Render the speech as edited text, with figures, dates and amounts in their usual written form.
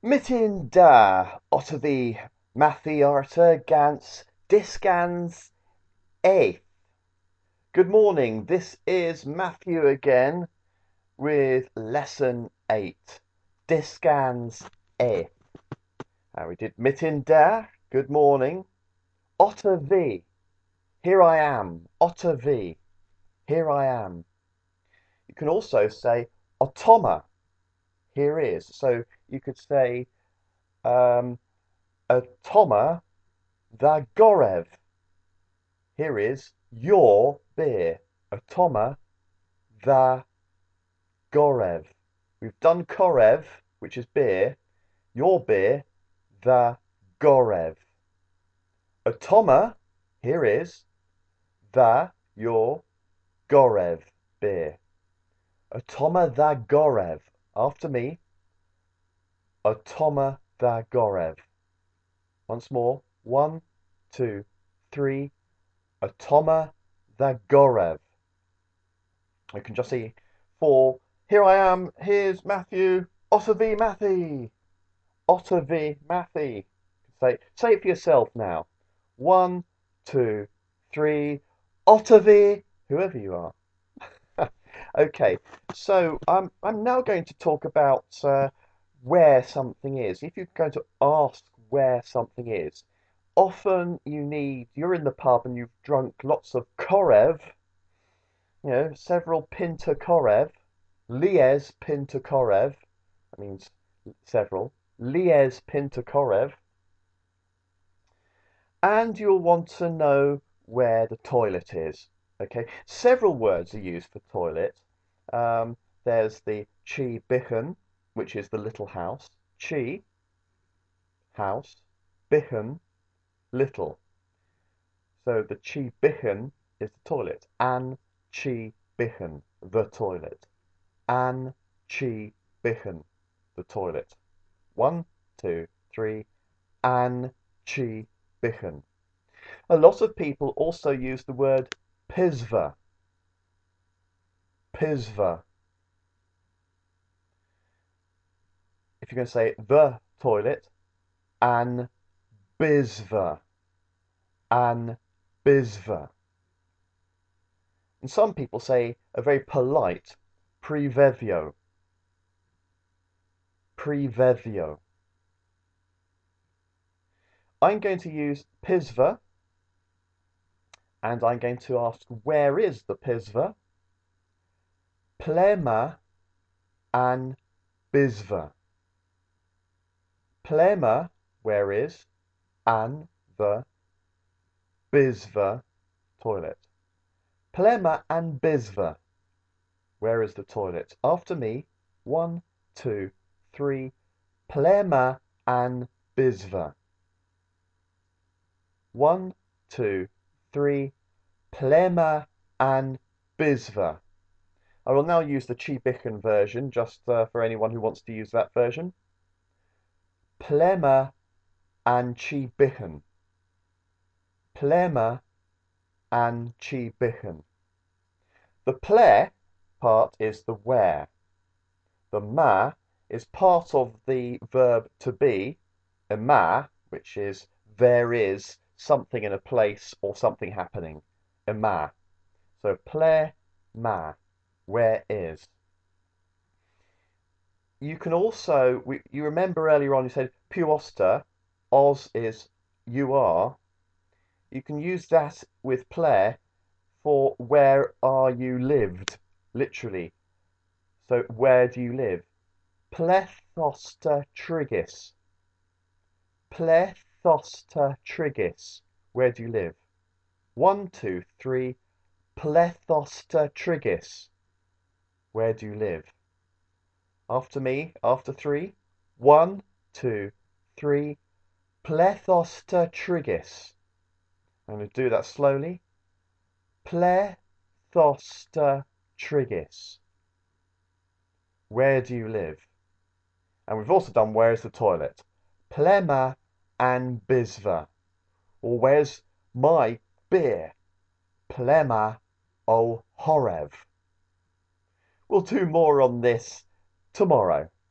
Mitin da Ottavi Mathiarta Gans Discans A. Good morning, this is Matthew again with lesson 8. Discans A. We did Mitin da, good morning. Ottavi, here I am. Ottavi, here I am. You can also say Otoma, here is. So you could say Otoma the Gorev. Here is your beer. Otoma the Gorev. We've done Korev, which is beer. Your beer, the Gorev. Otoma, here is the your Gorev beer. Otoma the Gorev. After me. Otoma the Gorev. Once more. 1, 2, 3. Otoma the Gorev. We can just see 4. Here I am. Here's Matthew. Ottavi Mathy. Ottavi Mathy. Say it for yourself now. 1, 2, 3. Ottavi. Whoever you are. Okay, so I'm now going to talk about where something is. If you're going to ask where something is, often you're in the pub and you've drunk lots of Korev, several Pinta Korev, Lies Pinta Korev, that means several, Lies Pinta Korev, and you'll want to know where the toilet is. Okay, several words are used for toilet. There's the chi bichen, which is the little house. Chi, house, bichen, little. So the chi bichen is the toilet. An chi bichen, the toilet. An chi bichen, the toilet. 1, 2, 3. An chi bichen. A lot of people also use the word pisva. Pisva. If you're going to say the toilet, an bizva. An bizva. And some people say a very polite privevio. Privevio. I'm going to use pisva, and I'm going to ask where is the pisva? Plema an bizva. Plema, where is, an the bizva, toilet. Plema an bizva. Where is the toilet? After me. 1, 2, 3. Plema an bizva. 1, 2, 3. Plema an bizva. I will now use the chi bichen version, just for anyone who wants to use that version. Plema an chi bichen. Plema an chi bichen. The ple part is the where. The ma is part of the verb to be, ema, which is there is something in a place or something happening. Ema. So ple ma, where is. You can also, you remember earlier on you said puosta, os is you are. You can use that with ple for where are you lived, literally. So where do you live? Plethosta trigis. Plethosta trigis. Where do you live? 1, 2, 3. Plethosta trigis. Where do you live? After me, after 3. 1, 2, 3. Plethosta trigis. I'm going to do that slowly. Plethosta trigis. Where do you live? And we've also done where is the toilet. Plema an bizva. Or where's my beer? Plema o horev. We'll do more on this tomorrow.